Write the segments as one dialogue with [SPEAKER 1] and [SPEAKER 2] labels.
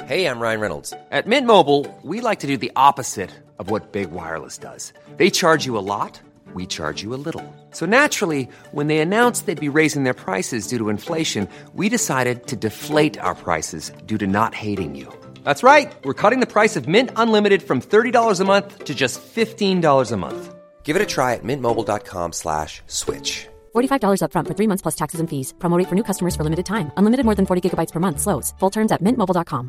[SPEAKER 1] Hey, I'm Ryan Reynolds. At Mint Mobile, we like to do the opposite of what Big Wireless does. They charge you a lot, we charge you a little. So naturally, when they announced they'd be raising their prices due to inflation, we decided to deflate our prices due to not hating you. That's right. We're cutting the price of Mint Unlimited from $30 a month to just $15 a month. Give it a try at mintmobile.com/switch.
[SPEAKER 2] $45 up front for 3 months plus taxes and fees. Promo rate for new customers for limited time. Unlimited more than 40 gigabytes per month. Slows full terms at mintmobile.com.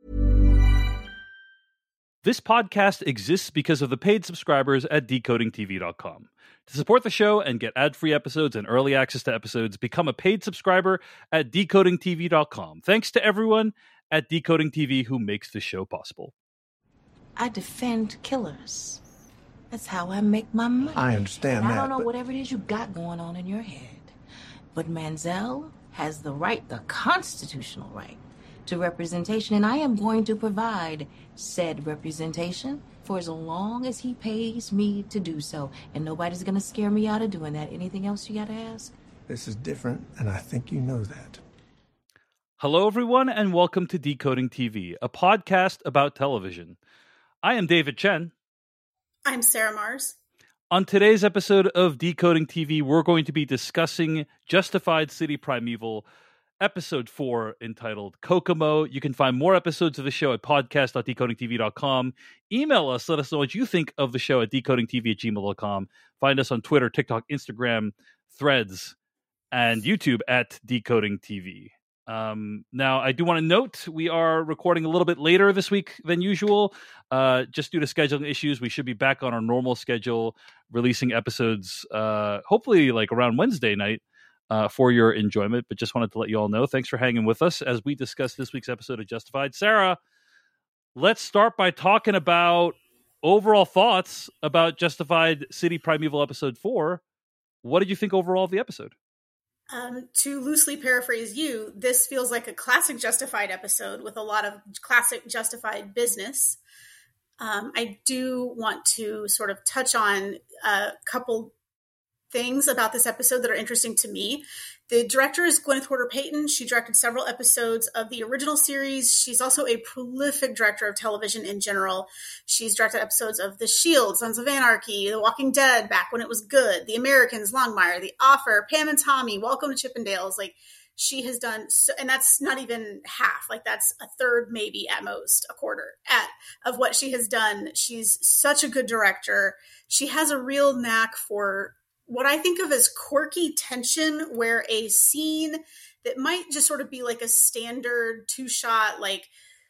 [SPEAKER 3] This podcast exists because of the paid subscribers at decodingtv.com. To support the show and get ad-free episodes and early access to episodes, become a paid subscriber at decodingtv.com. Thanks to everyone at Decoding TV who makes the show possible.
[SPEAKER 4] I defend killers. That's how I make my money.
[SPEAKER 5] I understand that.
[SPEAKER 4] I don't know whatever it is you got going on in your head. But Manziel has the right, the constitutional right, to representation, and I am going to provide said representation for as long as he pays me to do so. And nobody's going to scare me out of doing that. Anything else you got to ask?
[SPEAKER 5] This is different, and I think you know that.
[SPEAKER 3] Hello, everyone, and welcome to Decoding TV, a podcast about television. I am David Chen.
[SPEAKER 6] I'm Sarah Mars.
[SPEAKER 3] On today's episode of Decoding TV, we're going to be discussing Justified City Primeval, Episode 4, entitled Kokomo. You can find more episodes of the show at podcast.decodingtv.com. Email us, let us know what you think of the show at decodingtv@gmail.com. Find us on Twitter, TikTok, Instagram, Threads, and YouTube at Decoding TV. Now, I do want to note we are recording a little bit later this week than usual, just due to scheduling issues. We should be back on our normal schedule, releasing episodes, hopefully like around Wednesday night, for your enjoyment. But just wanted to let you all know. Thanks for hanging with us as we discuss this week's episode of Justified. Sarah, let's start by talking about overall thoughts about Justified City Primeval Episode 4. What did you think overall of the episode?
[SPEAKER 6] To loosely paraphrase you, this feels like a classic Justified episode with a lot of classic Justified business. I do want to sort of touch on a couple things about this episode that are interesting to me. The director is Gwyneth Horder-Payton. She directed several episodes of the original series. She's also a prolific director of television in general. She's directed episodes of The Shield, Sons of Anarchy, The Walking Dead, back when it was good, The Americans, Longmire, The Offer, Pam and Tommy, Welcome to Chippendales. Like, she has done so, and that's not even half. Like, that's a third, maybe at most a quarter of what she has done. She's such a good director. She has a real knack for what I think of as quirky tension, where a scene that might just sort of be like a standard two-shot, like,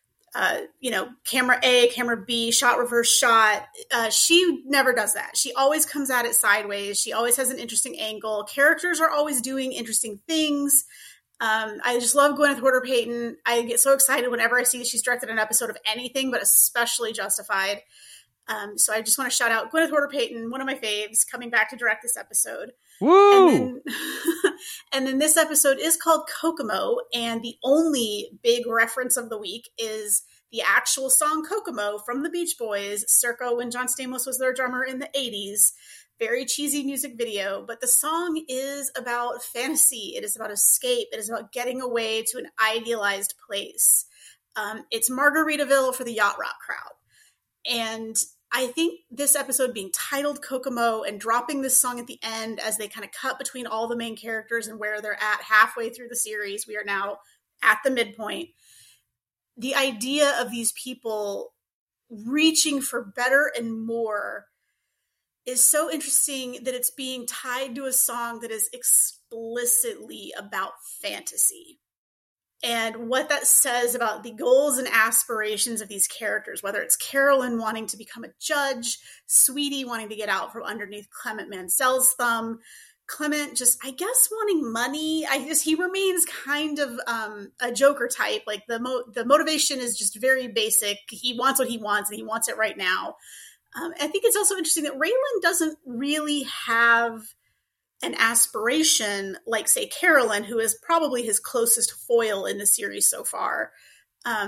[SPEAKER 6] camera A, camera B, shot, reverse shot. She never does that. She always comes at it sideways. She always has an interesting angle. Characters are always doing interesting things. I just love Gwyneth Horder-Payton. I get so excited whenever I see that she's directed an episode of anything, but especially Justified. So I just want to shout out Gwyneth Horder-Payton, one of my faves, coming back to direct this episode.
[SPEAKER 3] Woo!
[SPEAKER 6] And then this episode is called Kokomo, and the only big reference of the week is the actual song Kokomo from the Beach Boys, circa when John Stamos was their drummer in the 80s. Very cheesy music video, but the song is about fantasy. It is about escape. It is about getting away to an idealized place. It's Margaritaville for the yacht rock crowd. And I think this episode being titled Kokomo and dropping this song at the end as they kind of cut between all the main characters and where they're at halfway through the series, we are now at the midpoint. The idea of these people reaching for better and more is so interesting that it's being tied to a song that is explicitly about fantasy. And what that says about the goals and aspirations of these characters, whether it's Carolyn wanting to become a judge, Sweetie wanting to get out from underneath Clement Mansell's thumb, Clement just, I guess, wanting money. He remains kind of a Joker type. Like the motivation is just very basic. He wants what he wants, and he wants it right now. I think it's also interesting that Raylan doesn't really have an aspiration like, say, Carolyn, who is probably his closest foil in the series so far.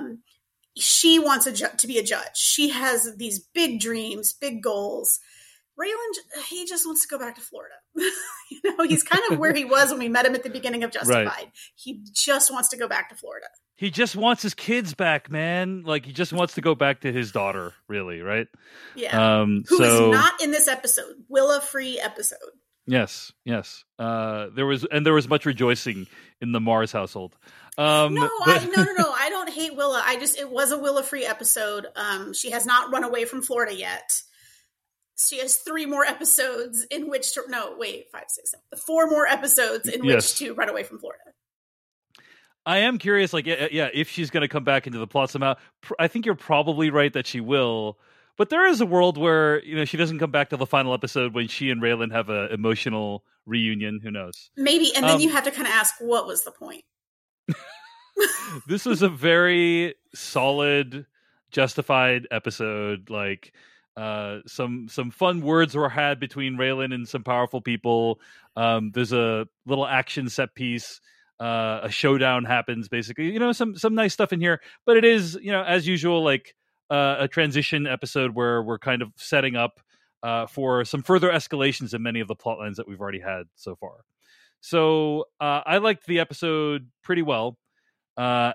[SPEAKER 6] She wants to be a judge. She has these big dreams, big goals. Raylan, he just wants to go back to Florida. He's kind of where he was when we met him at the beginning of Justified. Right. He just wants to go back to Florida.
[SPEAKER 3] He just wants his kids back, man. Like, he just wants to go back to his daughter, really, right?
[SPEAKER 6] Yeah. Who is not in this episode. Willa-free episode.
[SPEAKER 3] Yes. There was much rejoicing in the Mars household.
[SPEAKER 6] No. I don't hate Willa. It was a Willa-free episode. She has not run away from Florida yet. She has 3 more episodes in which to 4 more episodes in which to run away from Florida.
[SPEAKER 3] I am curious, like, if she's going to come back into the plot somehow. I think you're probably right that she will. But there is a world where, she doesn't come back to the final episode when she and Raylan have an emotional reunion. Who knows?
[SPEAKER 6] Maybe. And then you have to kind of ask, what was the point?
[SPEAKER 3] This was a very solid, Justified episode. Like, some fun words were had between Raylan and some powerful people. There's a little action set piece. A showdown happens, basically. Some nice stuff in here. But it is, as usual, like a transition episode where we're kind of setting up for some further escalations in many of the plot lines that we've already had so far. So I liked the episode pretty well. But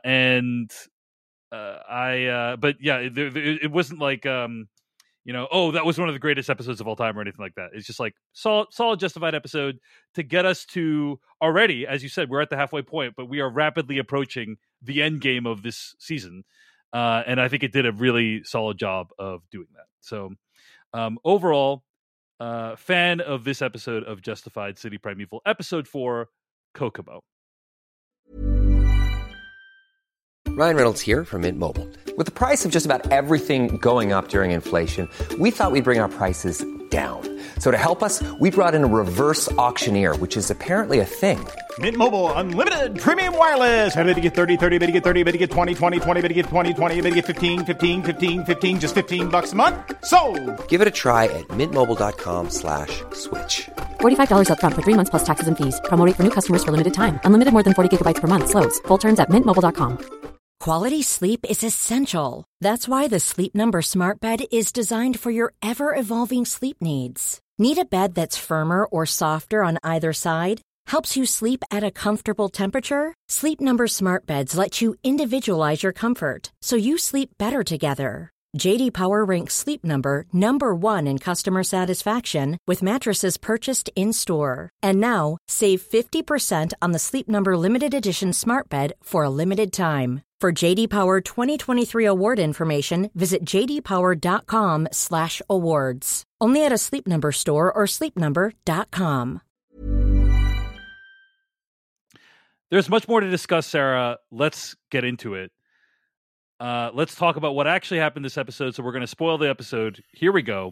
[SPEAKER 3] yeah, it wasn't like, that was one of the greatest episodes of all time or anything like that. It's just like solid Justified episode to get us to already, as you said, we're at the halfway point, but we are rapidly approaching the end game of this season. And I think it did a really solid job of doing that. So overall, fan of this episode of Justified City Primeval, episode 4, Kokomo.
[SPEAKER 1] Ryan Reynolds here from Mint Mobile. With the price of just about everything going up during inflation, we thought we'd bring our prices down. So to help us, we brought in a reverse auctioneer, which is apparently a thing.
[SPEAKER 7] Mint Mobile Unlimited Premium Wireless. How to get 30, 30, bit to get 30, bit to get 20, 20, 20, bit to get 20, 20, bit to get 15, 15, 15, 15, just $15 a month? Sold!
[SPEAKER 1] Give it a try at mintmobile.com/switch.
[SPEAKER 2] $45 up front for 3 months plus taxes and fees. Promo rate for new customers for limited time. Unlimited more than 40 gigabytes per month. Slows full terms at mintmobile.com.
[SPEAKER 8] Quality sleep is essential. That's why the Sleep Number Smart Bed is designed for your ever-evolving sleep needs. Need a bed that's firmer or softer on either side? Helps you sleep at a comfortable temperature? Sleep Number Smart Beds let you individualize your comfort, so you sleep better together. J.D. Power ranks Sleep Number number 1 in customer satisfaction with mattresses purchased in-store. And now, save 50% on the Sleep Number Limited Edition Smart Bed for a limited time. For J.D. Power 2023 award information, visit jdpower.com/awards. Only at a Sleep Number store or sleepnumber.com.
[SPEAKER 3] There's much more to discuss, Sarah. Let's get into it. Let's talk about what actually happened this episode. So we're going to spoil the episode. Here we go.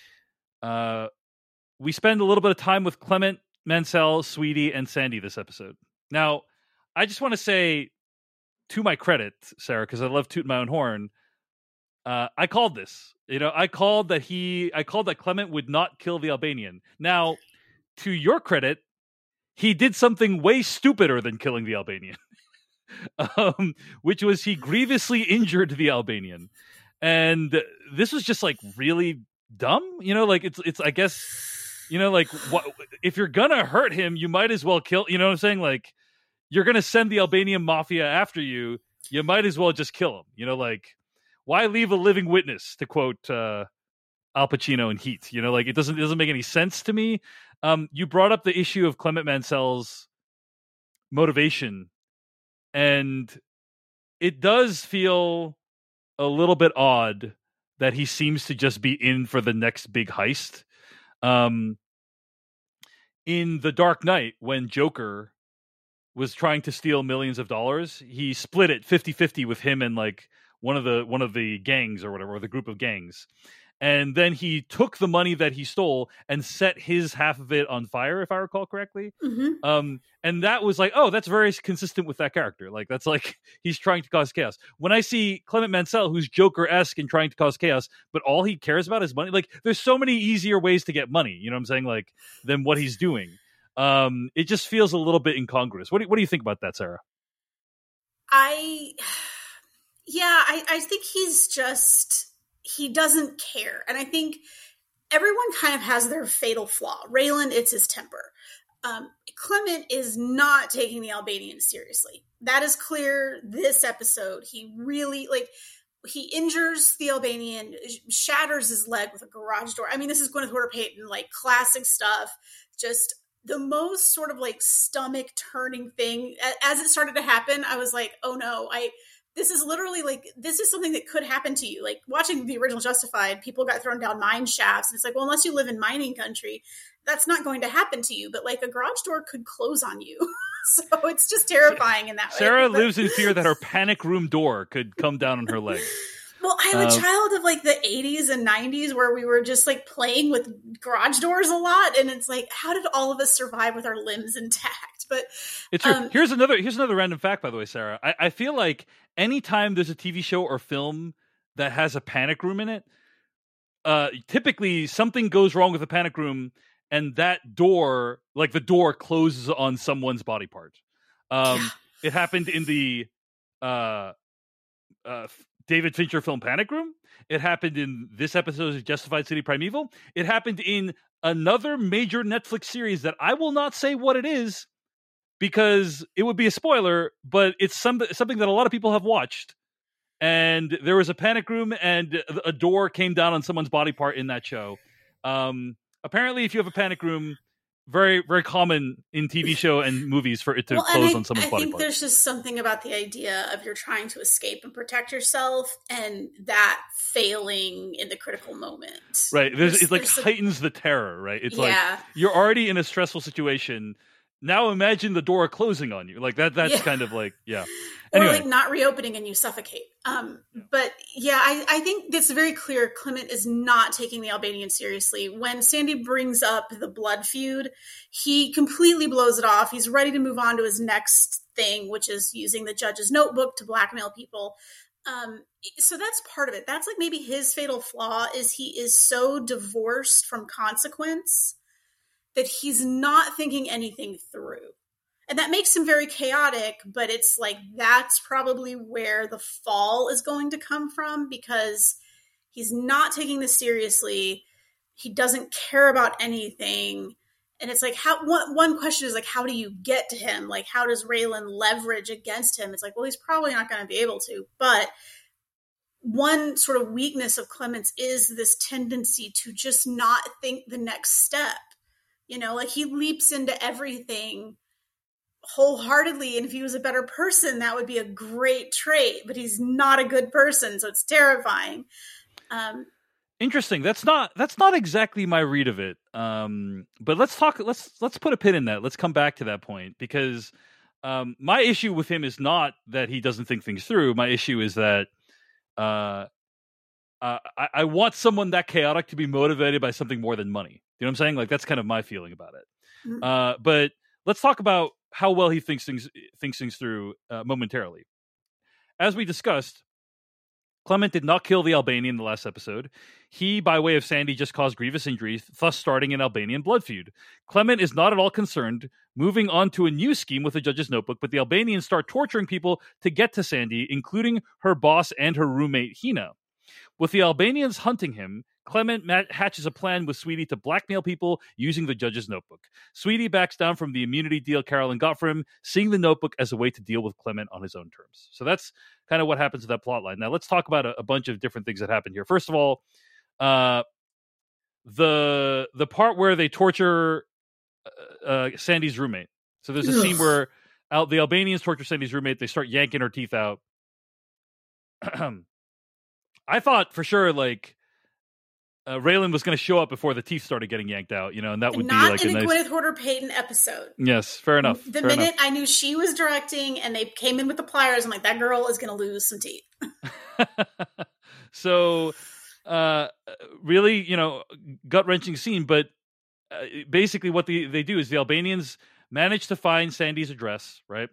[SPEAKER 3] We spend a little bit of time with Clement, Mansell, Sweetie, and Sandy this episode. Now, I just want to say, to my credit, Sarah, because I love tooting my own horn, I called this. I called that Clement would not kill the Albanian. Now, to your credit, he did something way stupider than killing the Albanian. Which was he grievously injured the Albanian. And this was just like really dumb. It's I guess, what, if you're gonna hurt him, you might as well kill, you know what I'm saying? Like, you're gonna send the Albanian mafia after you, you might as well just kill him. Why leave a living witness, to quote Al Pacino in Heat? It doesn't make any sense to me. You brought up the issue of Clement Mansell's motivation, and it does feel a little bit odd that he seems to just be in for the next big heist. In The Dark Knight, when Joker was trying to steal millions of dollars, he split it 50-50 with him and like one of the gangs or whatever, or the group of gangs. And then he took the money that he stole and set his half of it on fire, if I recall correctly. Mm-hmm. And that was like, oh, that's very consistent with that character. Like, that's like, he's trying to cause chaos. When I see Clement Mansell, who's Joker-esque and trying to cause chaos, but all he cares about is money. Like, there's so many easier ways to get money, you know what I'm saying? Like, than what he's doing. It just feels a little bit incongruous. What do you think about that, Sarah?
[SPEAKER 6] I think he doesn't care. And I think everyone kind of has their fatal flaw. Raylan, it's his temper. Clement is not taking the Albanians seriously. That is clear this episode. He really, he injures the Albanian, shatters his leg with a garage door. I mean, this is Gwyneth Horder-Payton, classic stuff. Just the most sort of stomach turning thing. As it started to happen, I was like, oh no, this is literally this is something that could happen to you. Watching the original Justified, people got thrown down mine shafts. And it's well, unless you live in mining country, that's not going to happen to you. But a garage door could close on you. So it's just terrifying in that way.
[SPEAKER 3] Sarah lives in fear that her panic room door could come down on her leg.
[SPEAKER 6] Well, I'm a child of the 80s and 90s where we were just playing with garage doors a lot. And it's how did all of us survive with our limbs intact? But
[SPEAKER 3] it's true. Here's another random fact, by the way, Sarah. I feel like anytime there's a TV show or film that has a panic room in it, typically something goes wrong with the panic room and that door, the door closes on someone's body part. It happened in the David Fincher film Panic Room. It happened in this episode of Justified City Primeval. It happened in another major Netflix series that I will not say what it is because it would be a spoiler, but it's something that a lot of people have watched. And there was a panic room and a door came down on someone's body part in that show. Apparently, if you have a panic room, very, very common in TV show and movies for it to close on someone's body part. I think
[SPEAKER 6] there's just something about the idea of you're trying to escape and protect yourself and that failing in the critical moment.
[SPEAKER 3] Right. It heightens the terror, right? It's you're already in a stressful situation. Now imagine the door closing on you. That's kind of Anyway.
[SPEAKER 6] Or not reopening and you suffocate. But yeah, I think it's very clear Clement is not taking the Albanians seriously. When Sandy brings up the blood feud, he completely blows it off. He's ready to move on to his next thing, which is using the judge's notebook to blackmail people. So that's part of it. That's maybe his fatal flaw is he is so divorced from consequence that he's not thinking anything through. And that makes him very chaotic, but it's that's probably where the fall is going to come from because he's not taking this seriously. He doesn't care about anything. And it's one question is how do you get to him? How does Raylan leverage against him? It's well, he's probably not going to be able to. But one sort of weakness of Clement's is this tendency to just not think the next step. He leaps into everything wholeheartedly, and if he was a better person, that would be a great trait, but he's not a good person, so it's terrifying.
[SPEAKER 3] Interesting. That's not exactly my read of it. But let's put a pin in that. Let's come back to that point because my issue with him is not that he doesn't think things through. My issue is that I want someone that chaotic to be motivated by something more than money. You know what I'm saying? That's kind of my feeling about it. Mm-hmm. But let's talk about how well he thinks things through momentarily. As we discussed, Clement did not kill the Albanian in the last episode. He, by way of Sandy, just caused grievous injuries, thus starting an Albanian blood feud. Clement is not at all concerned, moving on to a new scheme with the judge's notebook, but the Albanians start torturing people to get to Sandy, including her boss and her roommate, Hina. With the Albanians hunting him, Clement hatches a plan with Sweetie to blackmail people using the judge's notebook. Sweetie backs down from the immunity deal Carolyn got for him, seeing the notebook as a way to deal with Clement on his own terms. So that's kind of what happens to that plot line. Now let's talk about a bunch of different things that happen here. First of all, the part where they torture Sandy's roommate. So there's a scene where the Albanians torture Sandy's roommate. They start yanking her teeth out. I thought for sure Raylan was going to show up before the teeth started getting yanked out, and that would be
[SPEAKER 6] not in a Gwyneth Horder-Payton episode.
[SPEAKER 3] Yes, fair enough.
[SPEAKER 6] The minute I knew she was directing and they came in with the pliers, I'm like, that girl is going to lose some teeth.
[SPEAKER 3] So, really, gut-wrenching scene. But basically, what they do is the Albanians manage to find Sandy's address. Right?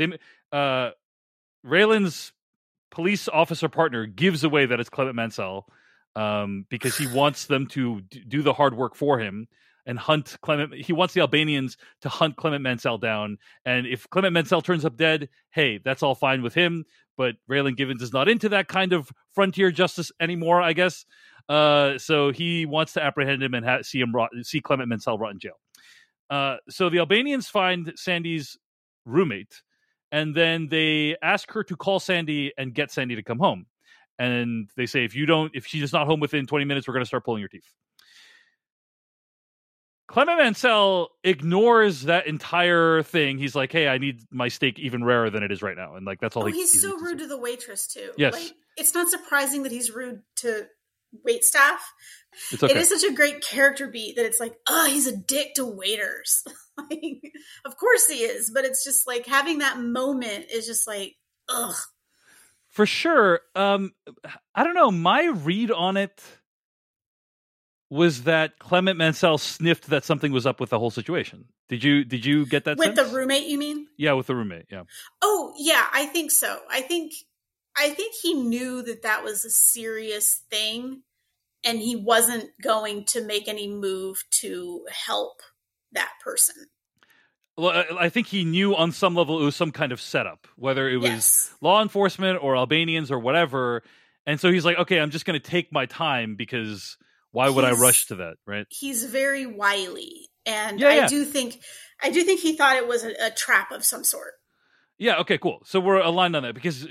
[SPEAKER 3] Raylan's police officer partner gives away that it's Clement Mansell. Because he wants them to do the hard work for him and hunt Clement. He wants the Albanians to hunt Clement Mansell down. And if Clement Mansell turns up dead, hey, that's all fine with him. But Raylan Givens is not into that kind of frontier justice anymore, I guess. So he wants to apprehend him and see Clement Mansell rot in jail. So the Albanians find Sandy's roommate, and then they ask her to call Sandy and get Sandy to come home. And they say, if she's not home within 20 minutes, we're going to start pulling your teeth. Clement Mansell ignores that entire thing. He's like, hey, I need my steak even rarer than it is right now. And like, that's all
[SPEAKER 6] he's so rude to the waitress too.
[SPEAKER 3] Yes.
[SPEAKER 6] Like, it's not surprising that he's rude to waitstaff.
[SPEAKER 3] It's okay.
[SPEAKER 6] It is such a great character beat that it's like, oh, he's a dick to waiters. Like, of course he is, but it's just like having that moment is just like, ugh.
[SPEAKER 3] For sure. I don't know. My read on it was that Clement Mansell sniffed that something was up with the whole situation. Did you get that
[SPEAKER 6] with
[SPEAKER 3] sense?
[SPEAKER 6] The roommate, you mean?
[SPEAKER 3] Yeah, with the roommate, yeah.
[SPEAKER 6] Oh, yeah, I think so. I think he knew that was a serious thing, and he wasn't going to make any move to help that person.
[SPEAKER 3] Well, I think he knew on some level it was some kind of setup, whether it was law enforcement or Albanians or whatever. And so he's like, okay, I'm just going to take my time because why would I rush to that, right? He's
[SPEAKER 6] very wily. And I do think he thought it was a trap of some sort.
[SPEAKER 3] Yeah, okay, cool. So we're aligned on that because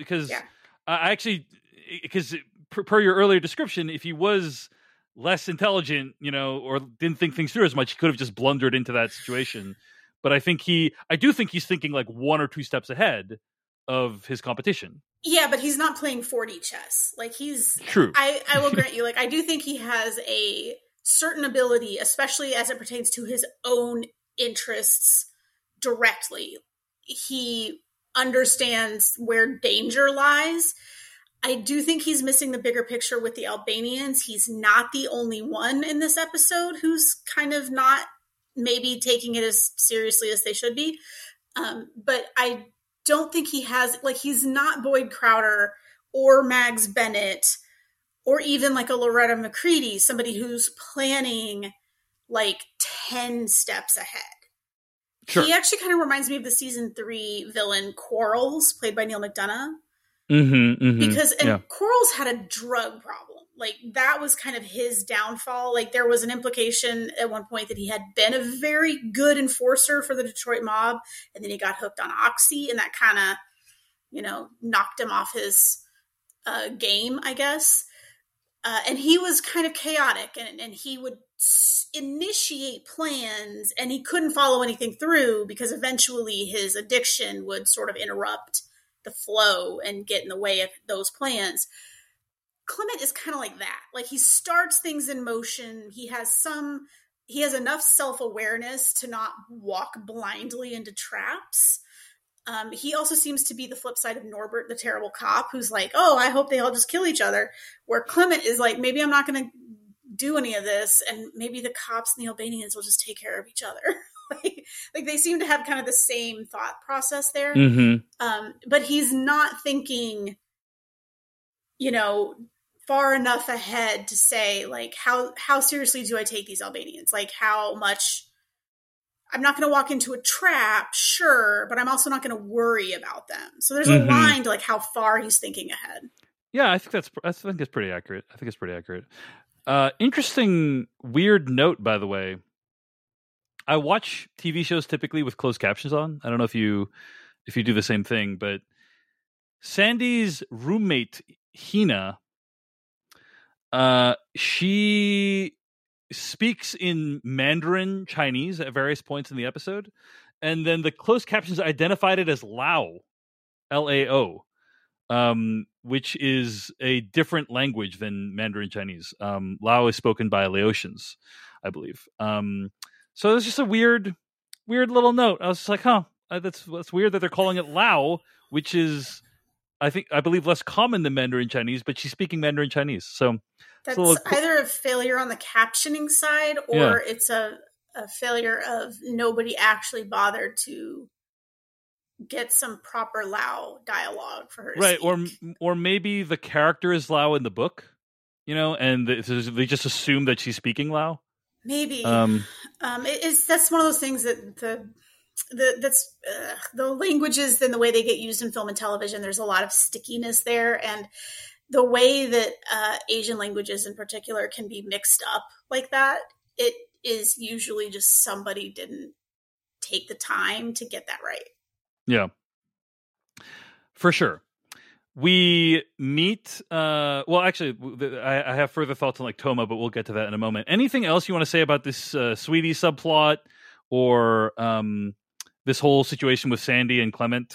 [SPEAKER 3] I actually, because per your earlier description, if he was less intelligent, or didn't think things through as much, he could have just blundered into that situation. But I do think he's thinking like one or two steps ahead of his competition.
[SPEAKER 6] Yeah, but he's not playing 4D chess. Like he's
[SPEAKER 3] true.
[SPEAKER 6] I will grant you, like I do think he has a certain ability, especially as it pertains to his own interests directly. He understands where danger lies. I do think he's missing the bigger picture with the Albanians. He's not the only one in this episode who's kind of not maybe taking it as seriously as they should be. But I don't think he has, like, he's not Boyd Crowder or Mags Bennett or even like a Loretta McCready, somebody who's planning like 10 steps ahead. Sure. He actually kind of reminds me of the season 3 villain Quarles, played by Neil McDonough. Because Quarles had a drug problem. Like that was kind of his downfall. Like there was an implication at one point that he had been a very good enforcer for the Detroit mob, and then he got hooked on Oxy, and that kind of, knocked him off his game, I guess. And he was kind of chaotic, and he would initiate plans, and he couldn't follow anything through because eventually his addiction would sort of interrupt the flow and get in the way of those plans. Clement is kind of like that. Like he starts things in motion. He has enough self-awareness to not walk blindly into traps. He also seems to be the flip side of Norbert, the terrible cop, who's like, oh, I hope they all just kill each other. Where Clement is like, maybe I'm not going to do any of this, and maybe the cops and the Albanians will just take care of each other. like they seem to have kind of the same thought process there. But he's not thinking, far enough ahead to say, like, how seriously do I take these Albanians? Like, how much... I'm not going to walk into a trap, sure, but I'm also not going to worry about them. So there's a line to like how far he's thinking ahead.
[SPEAKER 3] Yeah, I think it's pretty accurate. Interesting, weird note, by the way. I watch TV shows typically with closed captions on. I don't know if you do the same thing, but Sandy's roommate Hina, she speaks in Mandarin Chinese at various points in the episode, and then the closed captions identified it as Lao, L-A-O, which is a different language than Mandarin Chinese. Lao is spoken by Laotians, I believe. So it's just a weird little note. I was just like, that's weird that they're calling it Lao, which is, I believe, less common than Mandarin Chinese, but she's speaking Mandarin Chinese. So
[SPEAKER 6] that's either a failure on the captioning side, or it's a failure of nobody actually bothered to get some proper Lao dialogue for her to speak.
[SPEAKER 3] Or maybe the character is Lao in the book, and they just assume that she's speaking Lao.
[SPEAKER 6] Maybe that's one of those things that the languages and the way they get used in film and television, there's a lot of stickiness there, and the way that Asian languages in particular can be mixed up like that, it is usually just somebody didn't take the time to get that right.
[SPEAKER 3] Yeah, for sure. We meet, well, actually, I have further thoughts on like Toma, but we'll get to that in a moment. Anything else you want to say about this Sweetie subplot or this whole situation with Sandy and Clement?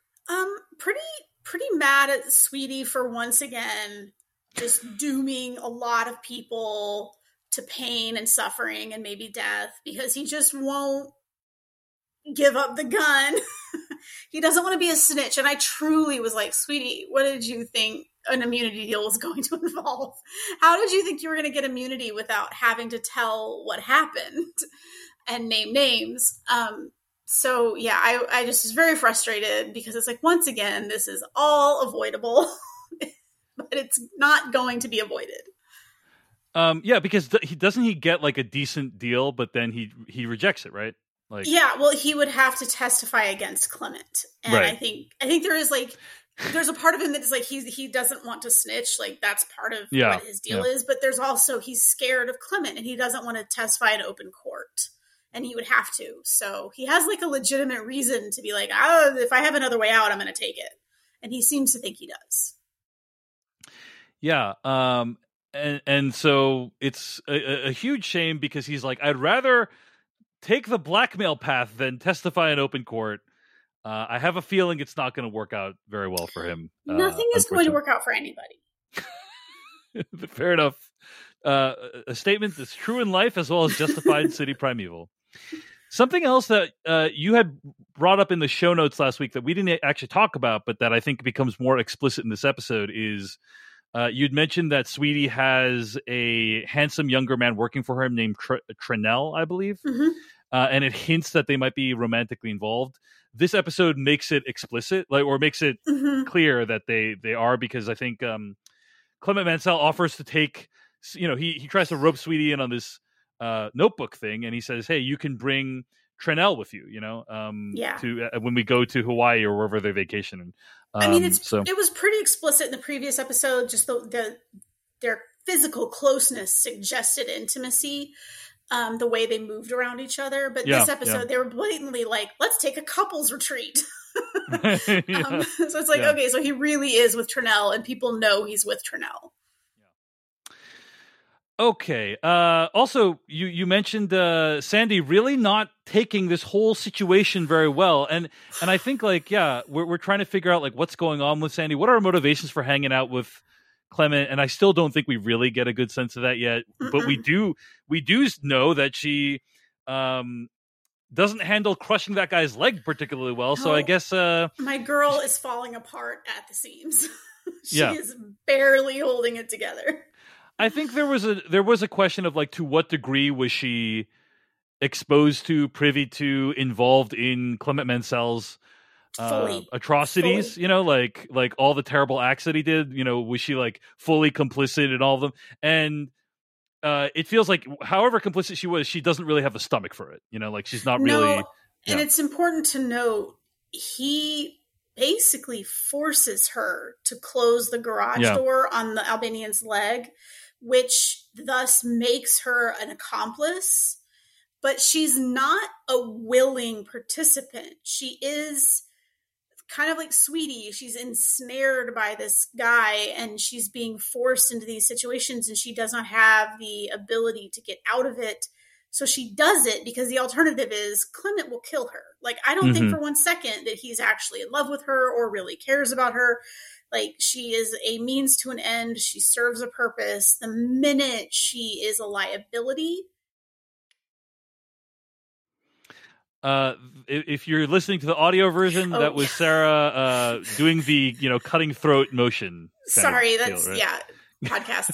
[SPEAKER 6] Pretty mad at Sweetie for once again just dooming a lot of people to pain and suffering and maybe death because he just won't give up the gun. He doesn't want to be a snitch. And I truly was like, Sweetie, what did you think an immunity deal was going to involve? How did you think you were going to get immunity without having to tell what happened and name names? So yeah, I just was very frustrated because it's like, once again, this is all avoidable, but it's not going to be avoided.
[SPEAKER 3] Yeah, because doesn't he get like a decent deal, but then he rejects it, right? Like,
[SPEAKER 6] yeah, well, he would have to testify against Clement, and right. I think there is like there's a part of him that is like he doesn't want to snitch, like that's part of what his deal is. But there's also he's scared of Clement, and he doesn't want to testify in open court, and he would have to. So he has like a legitimate reason to be like, oh, if I have another way out, I'm going to take it, and he seems to think he does.
[SPEAKER 3] Yeah, and so it's a huge shame because he's like, I'd rather take the blackmail path than testify in open court. I have a feeling it's not going to work out very well for him.
[SPEAKER 6] Nothing is going to work out for anybody.
[SPEAKER 3] Fair enough. A statement that's true in life as well as justified in City Primeval. Something else that you had brought up in the show notes last week that we didn't actually talk about, but that I think becomes more explicit in this episode is you'd mentioned that Sweetie has a handsome younger man working for her named Trenell, I believe. Mm-hmm. And it hints that they might be romantically involved. This episode makes it explicit, or makes it clear that they are, because I think Clement Mansell offers to take, he tries to rope Sweetie in on this notebook thing, and he says, "Hey, you can bring Trenell with you, to when we go to Hawaii or wherever they vacation."
[SPEAKER 6] I mean, it was pretty explicit in the previous episode. Just their physical closeness suggested intimacy. The way they moved around each other. But this episode, they were blatantly like, let's take a couples retreat. So it's like, okay, so he really is with Trenell and people know he's with Trenell.
[SPEAKER 3] Okay. Also, you mentioned Sandy really not taking this whole situation very well. And I think we're trying to figure out like what's going on with Sandy. What are our motivations for hanging out with Clement? And I still don't think we really get a good sense of that yet. But we do know that she doesn't handle crushing that guy's leg particularly well. So I guess
[SPEAKER 6] my girl is falling apart at the seams. She is barely holding it together.
[SPEAKER 3] I think there was a question of like, to what degree was she exposed to, privy to, involved in Clement Mansell's atrocities,
[SPEAKER 6] fully.
[SPEAKER 3] like all the terrible acts that he did, was she like fully complicit in all of them? And it feels like however complicit she was, she doesn't really have the stomach for it, like she's not really.
[SPEAKER 6] And it's important to note, he basically forces her to close the garage door on the Albanian's leg, which thus makes her an accomplice, but she's not a willing participant. She is kind of like Sweetie. She's ensnared by this guy and she's being forced into these situations and she does not have the ability to get out of it. So she does it because the alternative is Clement will kill her. Like, I don't think for one second that he's actually in love with her or really cares about her. Like, she is a means to an end. She serves a purpose. The minute she is a liability.
[SPEAKER 3] If you're listening to the audio version, that was Sarah doing the cutting throat motion.
[SPEAKER 6] Sorry, that's deal, right? Podcast.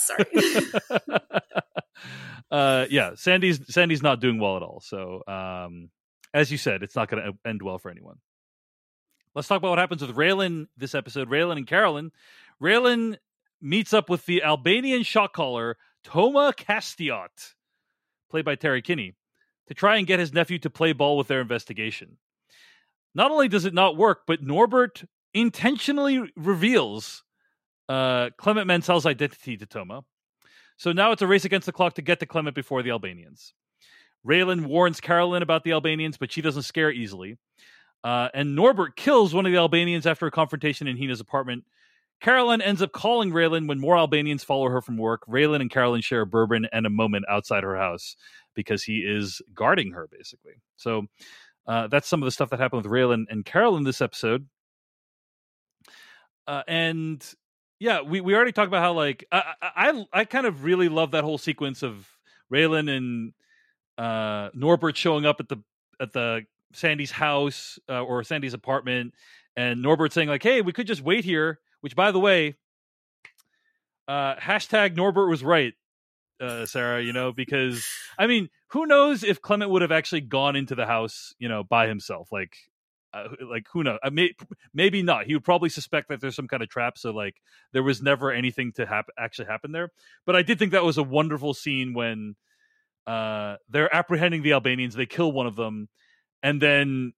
[SPEAKER 6] Sorry.
[SPEAKER 3] Sandy's not doing well at all. So, as you said, it's not going to end well for anyone. Let's talk about what happens with Raylan this episode. Raylan and Carolyn. Raylan meets up with the Albanian shot caller Toma Castiot, played by Terry Kinney, to try and get his nephew to play ball with their investigation. Not only does it not work, but Norbert intentionally reveals Clement Mansell's identity to Toma. So now it's a race against the clock to get to Clement before the Albanians. Raylan warns Carolyn about the Albanians, but she doesn't scare easily. And Norbert kills one of the Albanians after a confrontation in Hina's apartment. Carolyn ends up calling Raylan when more Albanians follow her from work. Raylan and Carolyn share a bourbon and a moment outside her house because he is guarding her, basically. So that's some of the stuff that happened with Raylan and Carolyn this episode. And yeah, we already talked about how like I kind of really love that whole sequence of Raylan and Norbert showing up at the Sandy's house or Sandy's apartment, and Norbert saying like, "Hey, we could just wait here." Which, by the way, hashtag Norbert was right, Sarah. You know, because I mean, who knows if Clement would have actually gone into the house, you know, by himself? Like who knows? Maybe not. He would probably suspect that there's some kind of trap. So like, there was never anything to actually happen there. But I did think that was a wonderful scene when they're apprehending the Albanians. They kill one of them, and then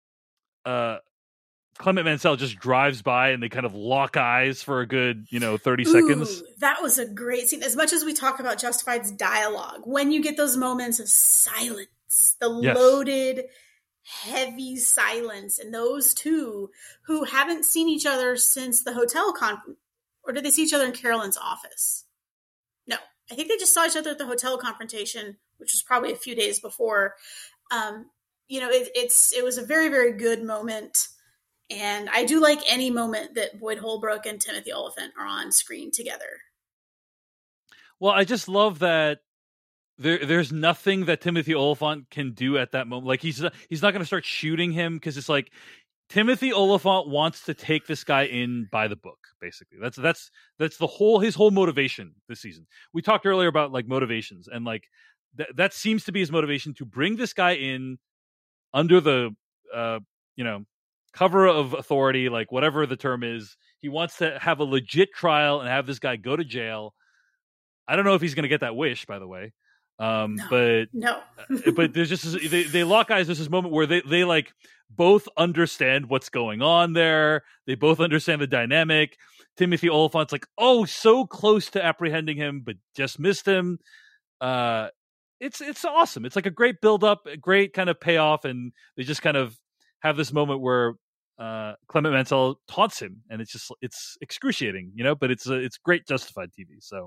[SPEAKER 3] Clement Mansell just drives by and they kind of lock eyes for a good, 30 seconds.
[SPEAKER 6] That was a great scene. As much as we talk about Justified's dialogue, when you get those moments of silence, the loaded, heavy silence, and those two who haven't seen each other since the hotel or did they see each other in Carolyn's office? No, I think they just saw each other at the hotel confrontation, which was probably a few days before. It was a very, very good moment. And I do like any moment that Boyd Holbrook and Timothy Olyphant are on screen together.
[SPEAKER 3] Well, I just love that there's nothing that Timothy Olyphant can do at that moment. Like he's not going to start shooting him because it's like Timothy Olyphant wants to take this guy in by the book. Basically, that's his whole motivation this season. We talked earlier about like motivations, and like that seems to be his motivation to bring this guy in under the cover of authority, like whatever the term is. He wants to have a legit trial and have this guy go to jail. I don't know if he's going to get that wish, by the way. But there's just they lock eyes. There's this moment where they like both understand what's going on there. They both understand the dynamic. Timothy Olyphant's like, oh, so close to apprehending him, but just missed him. It's awesome. It's like a great build up, a great kind of payoff, and they just kind of have this moment where Clement Mansell taunts him, and it's excruciating, but it's great Justified TV. So,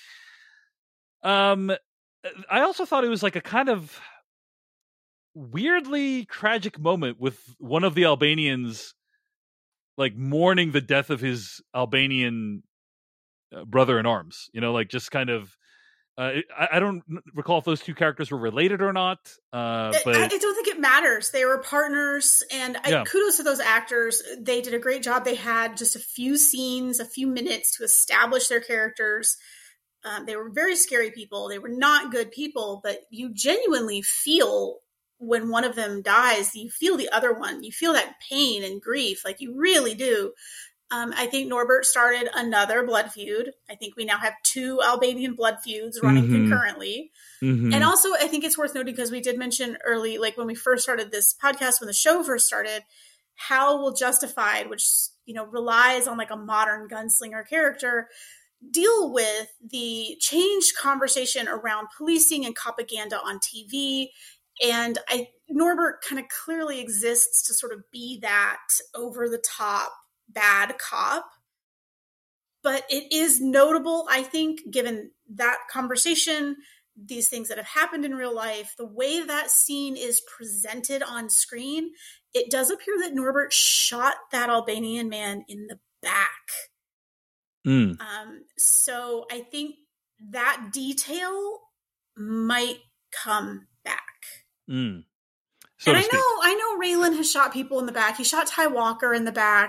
[SPEAKER 3] I also thought it was like a kind of weirdly tragic moment with one of the Albanians like mourning the death of his Albanian brother in arms, like just kind of I don't recall if those two characters were related or not. But
[SPEAKER 6] I don't think it matters. They were partners, and kudos to those actors. They did a great job. They had just a few scenes, a few minutes to establish their characters. They were very scary people. They were not good people, but you genuinely feel when one of them dies, you feel the other one. You feel that pain and grief, like you really do. I think Norbert started another blood feud. I think we now have 2 Albanian blood feuds running concurrently. Mm-hmm. And also, I think it's worth noting, because we did mention early, like when we first started this podcast, when the show first started, how will Justified, which, relies on like a modern gunslinger character, deal with the changed conversation around policing and propaganda on TV. And Norbert kind of clearly exists to sort of be that over the top bad cop. But it is notable, I think, given that conversation, these things that have happened in real life, the way that scene is presented on screen, it does appear that Norbert shot that Albanian man in the back. So I think that detail might come back. So and I know Raylan has shot people in the back. He shot Ty Walker in the back.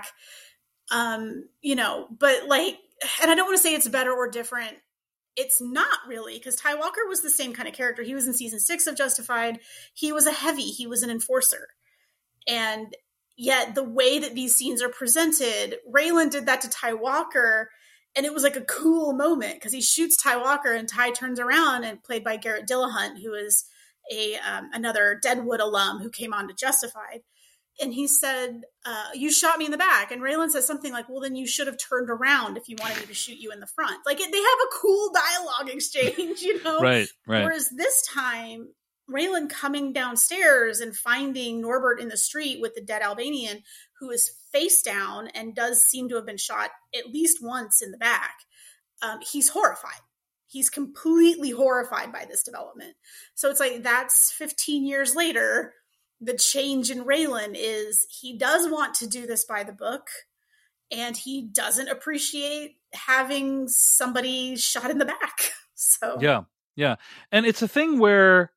[SPEAKER 6] But like, and I don't want to say it's better or different. It's not really, because Ty Walker was the same kind of character. He was in season 6 of Justified. He was a heavy. He was an enforcer. And yet the way that these scenes are presented, Raylan did that to Ty Walker. And it was like a cool moment because he shoots Ty Walker and Ty turns around, and played by Garrett Dillahunt, who is another Deadwood alum who came on to Justified. and he said, you shot me in the back. And Raylan says something like, well, then you should have turned around if you wanted me to shoot you in the front. Like, they have a cool dialogue exchange, you know?
[SPEAKER 3] Right.
[SPEAKER 6] Whereas this time, Raylan coming downstairs and finding Norbert in the street with the dead Albanian, who is face down and does seem to have been shot at least once in the back, he's horrified. He's completely horrified by this development. So it's like, that's 15 years later. The change in Raylan is he does want to do this by the book, and he doesn't appreciate having somebody shot in the back. So
[SPEAKER 3] yeah. And it's a thing where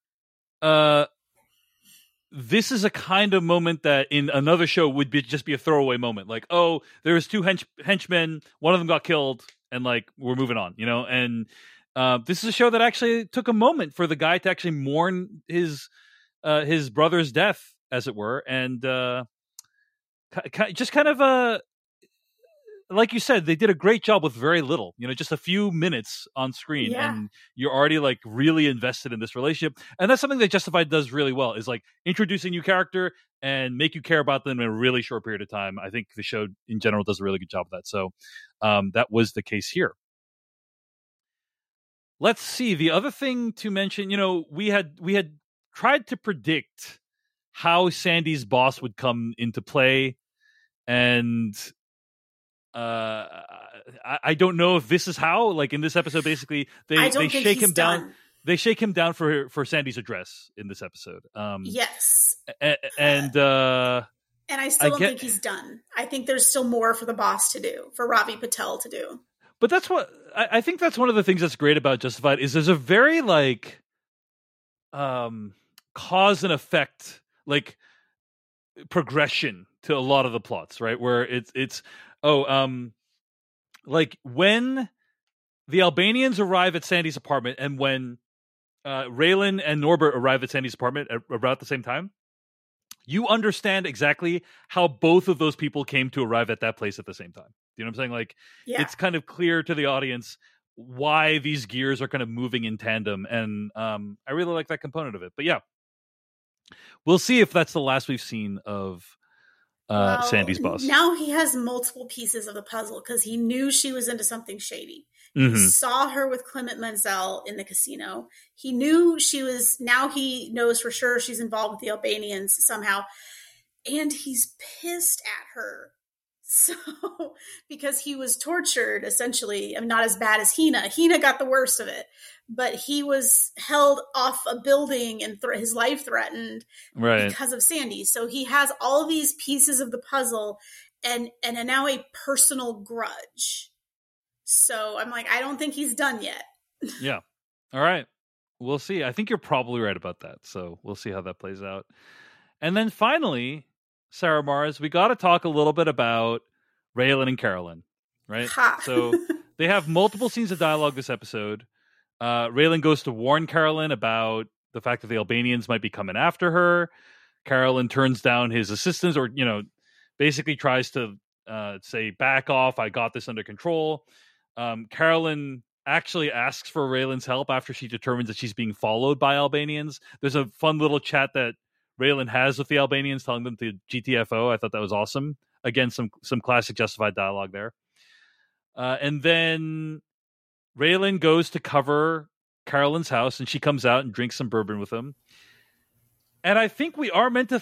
[SPEAKER 3] this is a kind of moment that in another show would just be a throwaway moment. Like, oh, there was two henchmen, one of them got killed, and like, we're moving on, you know? And this is a show that actually took a moment for the guy to actually mourn his brother's death, as it were, and just kind of like you said, they did a great job with very little. You know, just a few minutes on screen, and you're already like really invested in this relationship. And that's something that Justified does really well, is like introduce a new character and make you care about them in a really short period of time. I think the show in general does a really good job of that. So that was the case here. Let's see. The other thing to mention, you know, we had tried to predict how Sandy's boss would come into play, and I don't know if this is how. Like in this episode, basically they shake him down. They shake him down for Sandy's address in this episode.
[SPEAKER 6] Yes,
[SPEAKER 3] and
[SPEAKER 6] I still don't think he's done. I think there's still more for the boss to do, for Ravi Patel to do.
[SPEAKER 3] But that's what I think. That's one of the things that's great about Justified is there's a very like cause and effect, like progression to a lot of the plots, right? Where it's like when the Albanians arrive at Sandy's apartment and when Raylan and Norbert arrive at Sandy's apartment at about the same time, you understand exactly how both of those people came to arrive at that place at the same time. You know what I'm saying? Like, it's kind of clear to the audience why these gears are kind of moving in tandem. And I really like that component of it. But yeah, we'll see if that's the last we've seen of Sandy's boss.
[SPEAKER 6] Now he has multiple pieces of the puzzle because he knew she was into something shady. He saw her with Clement Menzel in the casino. He knew she was, now he knows for sure she's involved with the Albanians somehow. And he's pissed at her. So, because he was tortured, essentially, I mean, not as bad as Hina. Hina got the worst of it, but he was held off a building and his life threatened because of Sandy. So he has all these pieces of the puzzle and now a personal grudge. So I'm like, I don't think he's done yet.
[SPEAKER 3] Yeah. All right. We'll see. I think you're probably right about that. So we'll see how that plays out. And then finally, Sarah Mars, we got to talk a little bit about Raylan and Carolyn, right? So they have multiple scenes of dialogue this episode. Raylan goes to warn Carolyn about the fact that the Albanians might be coming after her. Carolyn turns down his assistance, or, you know, basically tries to say, back off, I got this under control. Carolyn actually asks for Raylan's help after she determines that she's being followed by Albanians. There's a fun little chat that Raylan has with the Albanians, telling them to GTFO. I thought that was awesome. Again, some classic Justified dialogue there. And then Raylan goes to cover Carolyn's house, and she comes out and drinks some bourbon with him. And I think we are meant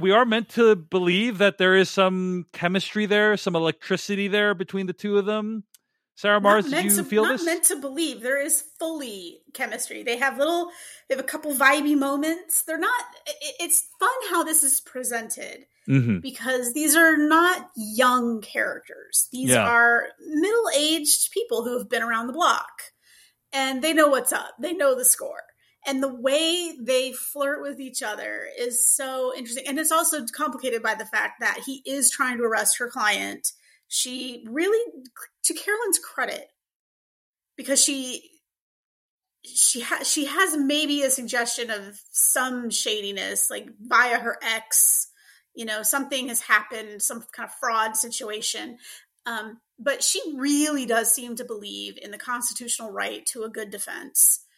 [SPEAKER 3] to believe that there is some chemistry there, some electricity there between the two of them. Sarah Mars, did you feel this?
[SPEAKER 6] Not meant to believe. There is fully chemistry. They have a couple vibey moments. It's fun how this is presented because these are not young characters. These are middle-aged people who have been around the block and they know what's up. They know the score. And the way they flirt with each other is so interesting. And it's also complicated by the fact that he is trying to arrest her client. She really, to Carolyn's credit, because she has maybe a suggestion of some shadiness, like via her ex, you know, something has happened, some kind of fraud situation. But she really does seem to believe in the constitutional right to a good defense.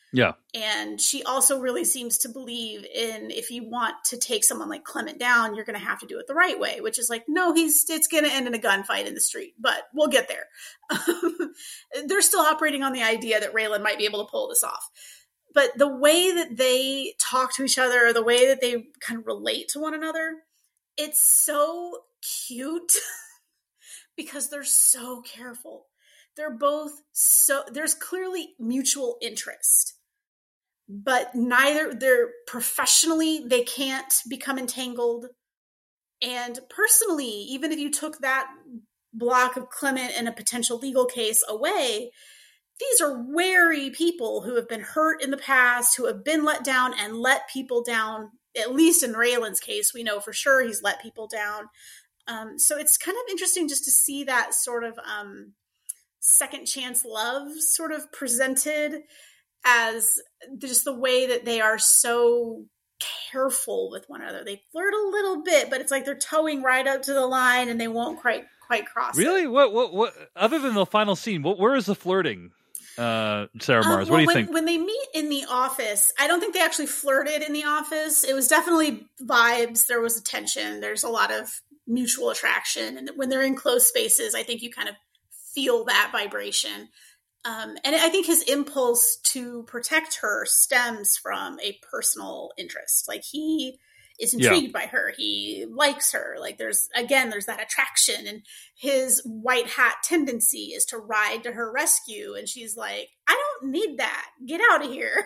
[SPEAKER 3] Yeah.
[SPEAKER 6] And she also really seems to believe in, if you want to take someone like Clement down, you're going to have to do it the right way, which is like, no, it's going to end in a gunfight in the street, but we'll get there. They're still operating on the idea that Raylan might be able to pull this off. But the way that they talk to each other, the way that they kind of relate to one another, it's so cute because they're so careful. They're both there's clearly mutual interest, but they're professionally, they can't become entangled. And personally, even if you took that block of Clement and a potential legal case away, these are wary people who have been hurt in the past, who have been let down and let people down. At least in Raylan's case, we know for sure he's let people down. So it's kind of interesting just to see that sort of second chance love sort of presented as just the way that they are so careful with one another. They flirt a little bit, but it's like they're towing right up to the line and they won't quite cross
[SPEAKER 3] Really?
[SPEAKER 6] it.
[SPEAKER 3] What other than the final scene, where is the flirting? Sarah Mars, what do you think?
[SPEAKER 6] When they meet in the office, I don't think they actually flirted in the office. It was definitely vibes. There was a tension. There's a lot of mutual attraction. And when they're in close spaces, I think you kind of feel that vibration. And I think his impulse to protect her stems from a personal interest. Like, he is intrigued by her. He likes her. Like, there's that attraction, and his white hat tendency is to ride to her rescue. And she's like, I don't need that. Get out of here.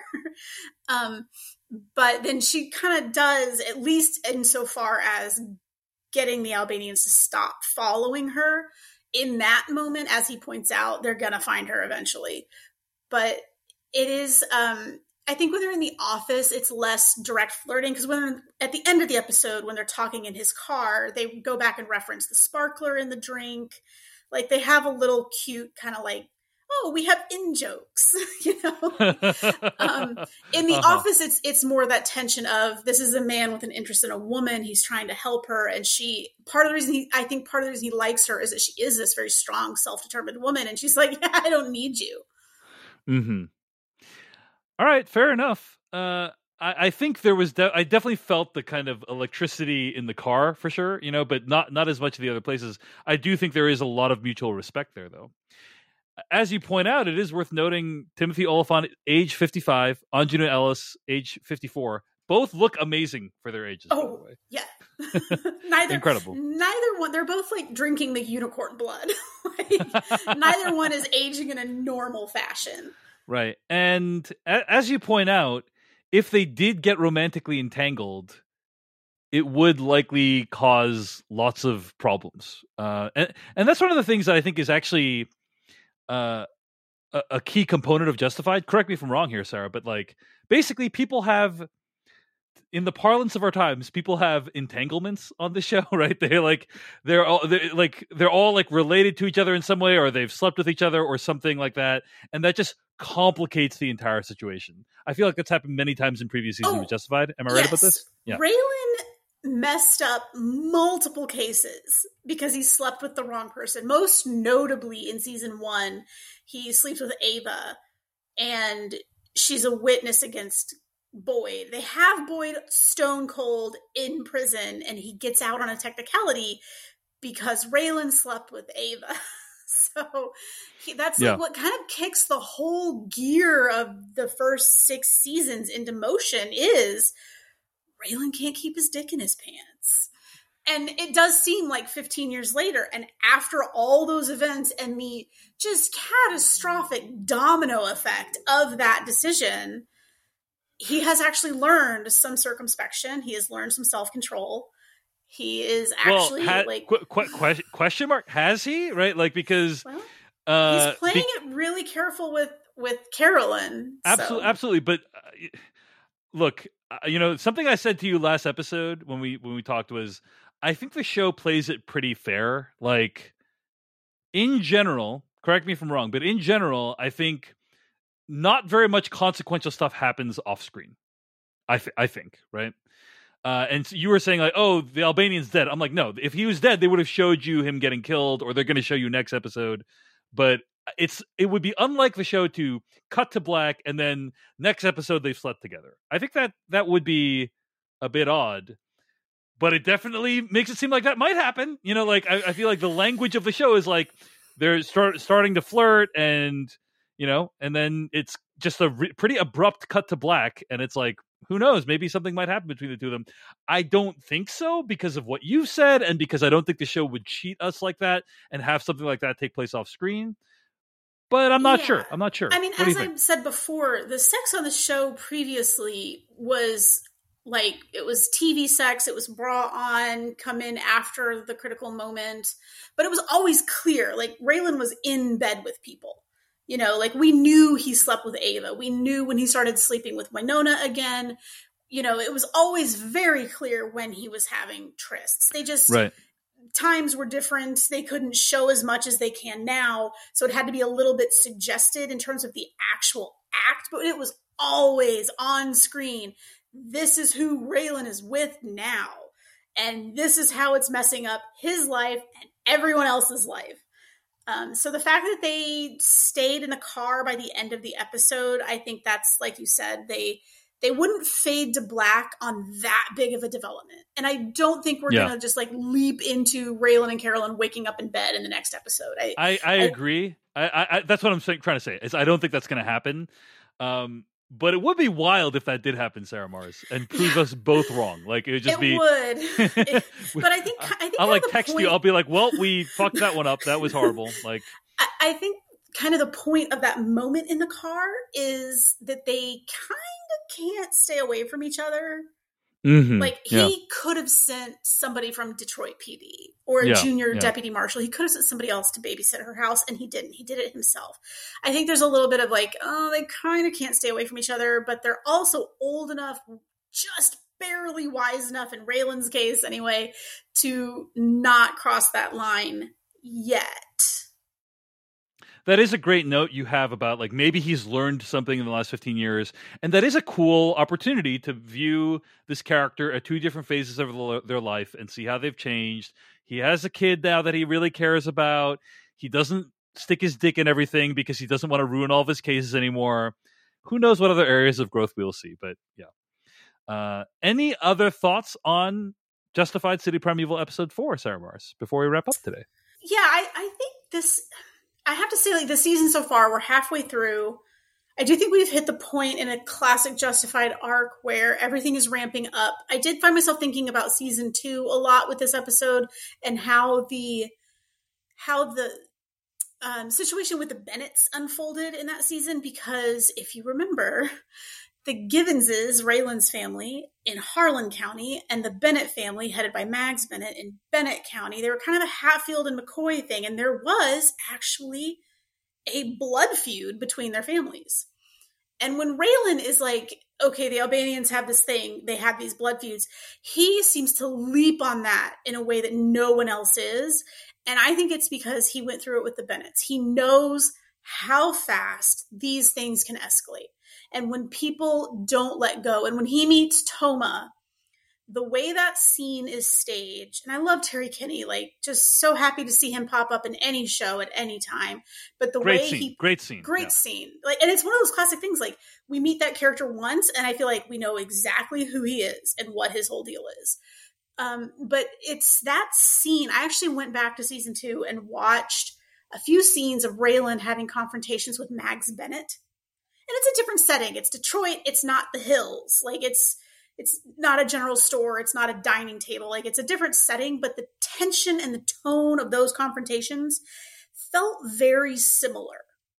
[SPEAKER 6] But then she kind of does, at least insofar as getting the Albanians to stop following her. In that moment, as he points out, they're going to find her eventually. But it is, I think when they're in the office, it's less direct flirting, because when at the end of the episode, when they're talking in his car, they go back and reference the sparkler in the drink. Like, they have a little cute kind of like, oh, we have in-jokes, you know? In the office, it's more that tension of, this is a man with an interest in a woman. He's trying to help her. And part of the reason he likes her is that she is this very strong, self-determined woman. And she's like, yeah, I don't need you.
[SPEAKER 3] Mm-hmm. All right, fair enough. I think there was, I definitely felt the kind of electricity in the car for sure, you know, but not as much of the other places. I do think there is a lot of mutual respect there, though. As you point out, it is worth noting Timothy Olyphant, age 55, Anjuna Ellis, age 54. Both look amazing for their ages.
[SPEAKER 6] Oh,
[SPEAKER 3] by the way.
[SPEAKER 6] Yeah.
[SPEAKER 3] Incredible.
[SPEAKER 6] Neither one, they're both like drinking the unicorn blood. Like, neither one is aging in a normal fashion.
[SPEAKER 3] Right. And as you point out, if they did get romantically entangled, it would likely cause lots of problems. And that's one of the things that I think is actually a key component of Justified. Correct me if I'm wrong here, Sarah, but like, basically people have, in the parlance of our times, people have entanglements on the show, right? They're all like related to each other in some way, or they've slept with each other or something like that. And that just complicates the entire situation. I feel like that's happened many times in previous seasons of Justified. Am I right about this?
[SPEAKER 6] Yeah. Raylan messed up multiple cases because he slept with the wrong person. Most notably in season 1, he sleeps with Ava, and she's a witness against Boyd. They have Boyd stone cold in prison, and he gets out on a technicality because Raylan slept with Ava. So that's like what kind of kicks the whole gear of the first 6 seasons into motion is Raylan can't keep his dick in his pants. And it does seem like 15 years later, and after all those events and the just catastrophic domino effect of that decision, he has actually learned some circumspection. He has learned some self-control. He is actually
[SPEAKER 3] question mark, has he? Right? Like, because
[SPEAKER 6] he's playing it really careful with Carolyn.
[SPEAKER 3] Absolutely. But look, you know, something I said to you last episode when we talked was, I think the show plays it pretty fair. Like, in general, correct me if I'm wrong, but in general, I think not very much consequential stuff happens off screen. I think, right? And so you were saying like, oh, the Albanian's dead. I'm like, no, if he was dead, they would have showed you him getting killed, or they're going to show you next episode. But it would be unlike the show to cut to black and then next episode they've slept together. I think that would be a bit odd, but it definitely makes it seem like that might happen. You know, like I feel like the language of the show is like they're starting to flirt, and you know, and then it's just a pretty abrupt cut to black, and it's like, who knows? Maybe something might happen between the two of them. I don't think so because of what you said, and because I don't think the show would cheat us like that and have something like that take place off screen. But I'm not sure. I'm not sure.
[SPEAKER 6] I mean, as I said before, the sex on the show previously was like, it was TV sex. It was bra on, come in after the critical moment. But it was always clear. Like, Raylan was in bed with people. You know, like, we knew he slept with Ava. We knew when he started sleeping with Winona again. You know, it was always very clear when he was having trysts. They just...
[SPEAKER 3] Right.
[SPEAKER 6] Times were different. They couldn't show as much as they can now. So it had to be a little bit suggested in terms of the actual act, but it was always on screen. This is who Raylan is with now. And this is how it's messing up his life and everyone else's life. So the fact that they stayed in the car by the end of the episode, I think that's, like you said, they wouldn't fade to black on that big of a development. And I don't think we're going to just like leap into Raylan and Carolyn waking up in bed in the next episode.
[SPEAKER 3] I agree. I that's what I'm trying to say is I don't think that's going to happen. But it would be wild if that did happen, Sarah Mars, and prove us both wrong. Like, it would just be...
[SPEAKER 6] would. But I think
[SPEAKER 3] I'll like text you. I'll be like, well, we fucked that one up. That was horrible. Like,
[SPEAKER 6] I think kind of the point of that moment in the car is that they kind of can't stay away from each other.
[SPEAKER 3] Mm-hmm.
[SPEAKER 6] Like, he could have sent somebody from Detroit PD or a junior deputy marshal. He could have sent somebody else to babysit her house, and he didn't. He did it himself. I think there's a little bit of like, oh, they kind of can't stay away from each other, but they're also old enough, just barely wise enough, in Raylan's case anyway, to not cross that line yet.
[SPEAKER 3] That is a great note you have about, like, maybe he's learned something in the last 15 years. And that is a cool opportunity to view this character at two different phases of their life and see how they've changed. He has a kid now that he really cares about. He doesn't stick his dick in everything because he doesn't want to ruin all of his cases anymore. Who knows what other areas of growth we'll see, but yeah. Any other thoughts on Justified City Primeval Episode 4, Sarah Mars, before we wrap up today?
[SPEAKER 6] Yeah, I think this... I have to say, like, the season so far, we're halfway through. I do think we've hit the point in a classic Justified arc where everything is ramping up. I did find myself thinking about season 2 a lot with this episode and how the situation with the Bennetts unfolded in that season, because if you remember, the Givenses, Raylan's family in Harlan County, and the Bennett family headed by Mags Bennett in Bennett County, they were kind of a Hatfield and McCoy thing. And there was actually a blood feud between their families. And when Raylan is like, okay, the Albanians have this thing, they have these blood feuds, he seems to leap on that in a way that no one else is. And I think it's because he went through it with the Bennetts. He knows how fast these things can escalate. And when people don't let go, and when he meets Toma, the way that scene is staged, and I love Terry Kinney, like, just so happy to see him pop up in any show at any time. But the
[SPEAKER 3] great
[SPEAKER 6] way
[SPEAKER 3] scene.
[SPEAKER 6] great
[SPEAKER 3] Yeah.
[SPEAKER 6] scene. Like, and it's one of those classic things, like, we meet that character once, and I feel like we know exactly who he is and what his whole deal is. But it's that scene. I actually went back to season 2 and watched a few scenes of Raylan having confrontations with Mags Bennett. And it's a different setting. It's Detroit. It's not the hills. Like, it's not a general store. It's not a dining table. Like, it's a different setting, but the tension and the tone of those confrontations felt very similar.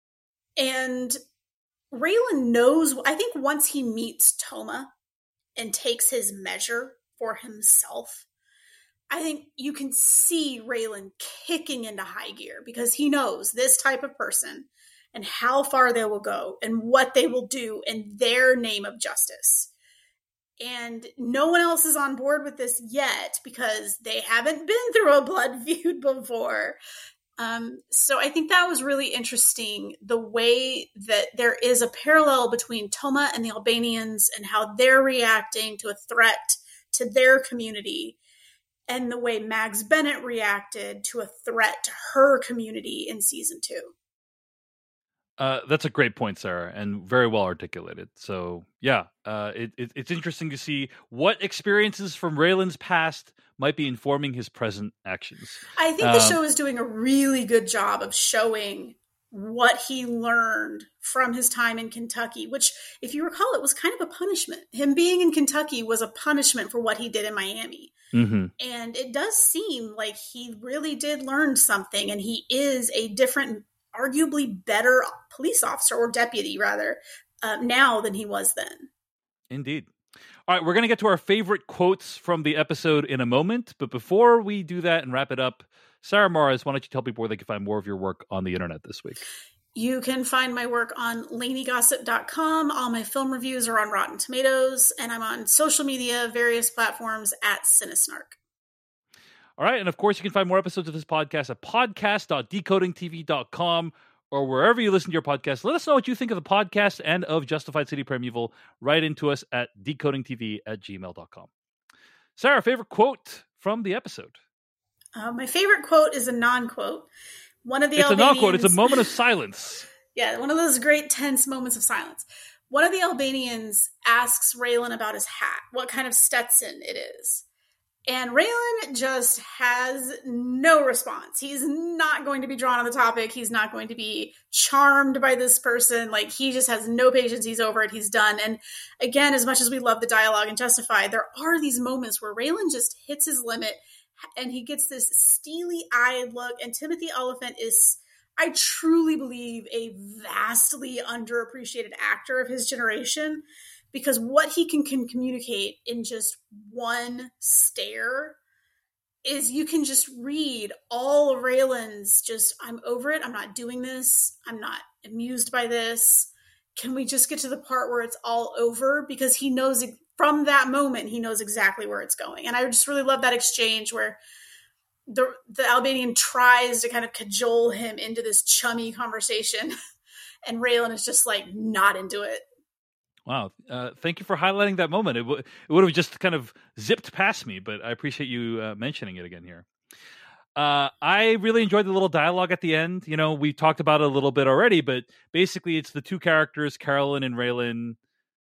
[SPEAKER 6] And Raylan knows, I think once he meets Toma and takes his measure for himself, I think you can see Raylan kicking into high gear because he knows this type of person and how far they will go and what they will do in their name of justice. And no one else is on board with this yet because they haven't been through a blood feud before. So I think that was really interesting, the way that there is a parallel between Toma and the Albanians and how they're reacting to a threat to their community, and the way Mags Bennett reacted to a threat to her community in season 2.
[SPEAKER 3] That's a great point, Sarah, and very well articulated. So, yeah, it's interesting to see what experiences from Raylan's past might be informing his present actions.
[SPEAKER 6] I think the show is doing a really good job of showing what he learned from his time in Kentucky, which, if you recall, it was kind of a punishment. Him being in Kentucky was a punishment for what he did in Miami.
[SPEAKER 3] Mm-hmm.
[SPEAKER 6] And it does seem like he really did learn something, and he is a different, arguably better police officer, or deputy rather, now than he was then.
[SPEAKER 3] Indeed. All right, we're going to get to our favorite quotes from the episode in a moment, but before we do that and wrap it up, Sarah Morris, why don't you tell people where they can find more of your work on the internet this week?
[SPEAKER 6] You can find my work on LaineyGossip.com. All my film reviews are on Rotten Tomatoes, and I'm on social media, various platforms at Cinesnark.
[SPEAKER 3] All right, and of course, you can find more episodes of this podcast at podcast.decodingtv.com or wherever you listen to your podcast. Let us know what you think of the podcast and of Justified City Primeval. Write into us at decodingtv@gmail.com. Sarah, favorite quote from the episode?
[SPEAKER 6] My favorite quote is a non-quote.
[SPEAKER 3] It's a non-quote. It's a moment of silence.
[SPEAKER 6] Yeah, one of those great tense moments of silence. One of the Albanians asks Raylan about his hat, what kind of Stetson it is. And Raylan just has no response. He's not going to be drawn on the topic. He's not going to be charmed by this person. Like, he just has no patience. He's over it. He's done. And again, as much as we love the dialogue in Justified, there are these moments where Raylan just hits his limit and he gets this steely-eyed look. And Timothy Olyphant is, I truly believe, a vastly underappreciated actor of his generation, because what he can communicate in just one stare is, you can just read all of Raylan's just, I'm over it. I'm not doing this. I'm not amused by this. Can we just get to the part where it's all over? Because he knows, from that moment, he knows exactly where it's going. And I just really love that exchange where the Albanian tries to kind of cajole him into this chummy conversation, and Raylan is just like not into it.
[SPEAKER 3] Wow. Thank you for highlighting that moment. It would have just kind of zipped past me, but I appreciate you mentioning it again here. I really enjoyed the little dialogue at the end. You know, we talked about it a little bit already, but basically it's the two characters, Carolyn and Raylan,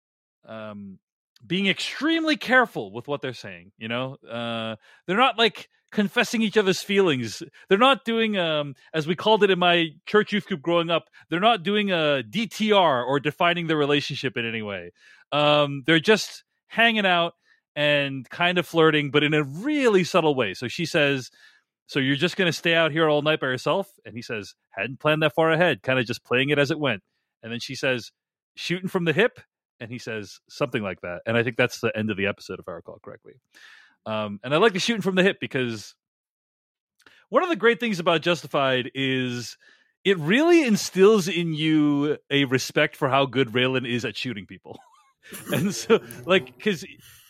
[SPEAKER 3] being extremely careful with what they're saying. You know, they're not like confessing each other's feelings. They're not doing, as we called it in my church youth group growing up, they're not doing a DTR or defining their relationship in any way. They're just hanging out and kind of flirting, but in a really subtle way. So she says, so you're just going to stay out here all night by yourself? And he says, hadn't planned that far ahead, kind of just playing it as it went. And then she says, shooting from the hip? And he says something like that. And I think that's the end of the episode, if I recall correctly. And I like the shooting from the hip because one of the great things about Justified is it really instills in you a respect for how good Raylan is at shooting people. And so, like, because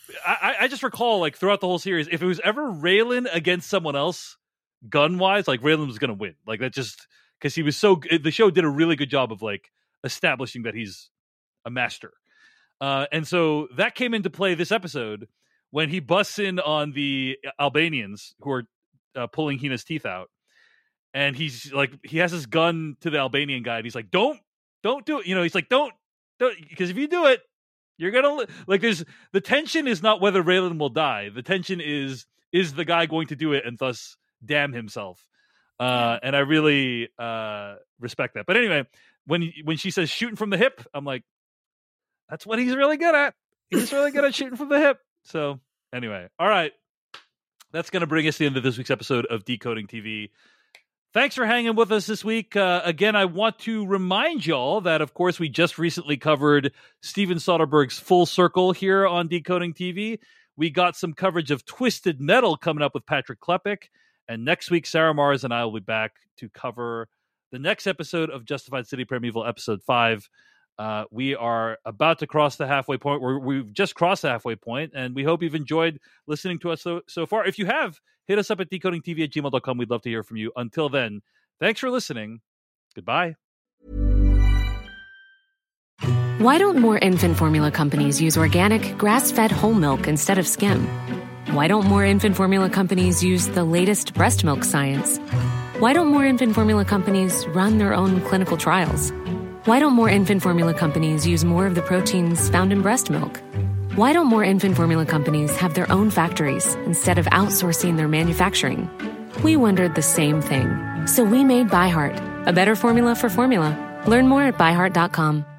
[SPEAKER 3] I just recall, like, throughout the whole series, if it was ever Raylan against someone else, gun-wise, like, Raylan was going to win. Like, that just, because he was so, the show did a really good job of, like, establishing that he's a master. And so that came into play this episode when he busts in on the Albanians who are pulling Hina's teeth out. And he's like, he has his gun to the Albanian guy, and he's like, don't do it. You know, he's like, don't, because if you do it, you're going to, like, the tension is not whether Raylan will die. The tension is the guy going to do it and thus damn himself? And I really respect that. But anyway, when she says shooting from the hip, I'm like, that's what he's really good at. He's really good at shooting from the hip. So anyway, all right. That's going to bring us to the end of this week's episode of Decoding TV. Thanks for hanging with us this week. Again, I want to remind y'all that, of course, we just recently covered Steven Soderbergh's Full Circle here on Decoding TV. We got some coverage of Twisted Metal coming up with Patrick Klepek. And next week, Sarah Mars and I will be back to cover the next episode of Justified City Primeval, Episode 5. We are about to cross the halfway point. We've just crossed the halfway point, and we hope you've enjoyed listening to us so far. If you have, hit us up at decodingtv@gmail.com. We'd love to hear from you. Until then, thanks for listening. Goodbye.
[SPEAKER 2] Why don't more infant formula companies use organic, grass-fed whole milk instead of skim? Why don't more infant formula companies use the latest breast milk science? Why don't more infant formula companies run their own clinical trials? Why don't more infant formula companies use more of the proteins found in breast milk? Why don't more infant formula companies have their own factories instead of outsourcing their manufacturing? We wondered the same thing. So we made ByHeart, a better formula for formula. Learn more at byheart.com.